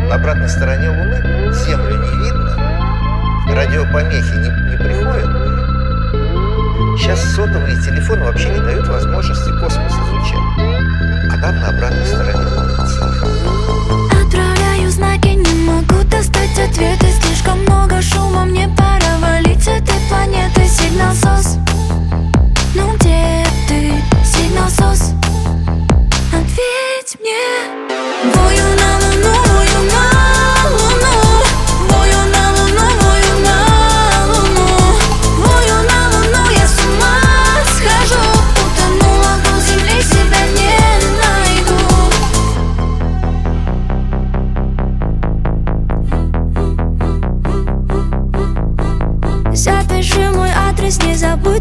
На обратной стороне Луны Землю не видно, радиопомехи не приходят. Сейчас сотовые телефоны вообще не дают возможности космос изучать. А там на обратной стороне Луны тихо. Отправляю знаки, не могу достать ответы. Слишком много шума, мне пора валить с этой планеты. Сигнал СОС, ну где ты, сигнал СОС? Ответь мне. Вою на Луну, вою на Луну, вою на Луну, вою на Луну, вою на Луну, я с ума схожу. Утонула в земли, себя не найду. Запиши мой адрес, не забудь.